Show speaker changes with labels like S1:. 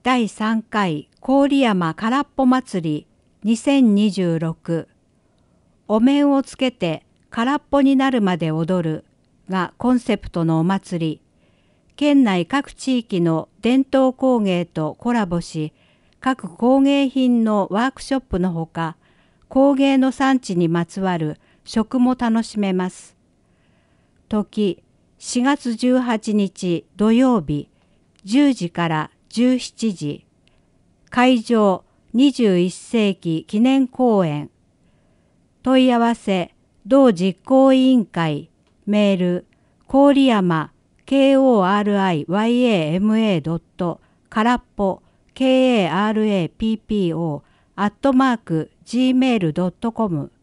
S1: 第3回郡山空っぽ祭り2026お面をつけて空っぽになるまで踊るがコンセプトのお祭り。県内各地域の伝統工芸とコラボし、各工芸品のワークショップのほか、工芸の産地にまつわる食も楽しめます。時4月18日土曜日10時から17時。会場21世紀記念公園。問い合わせ同実行委員会。メール郡山KORIYAMA. からっぽ KARAPPO @gmail.com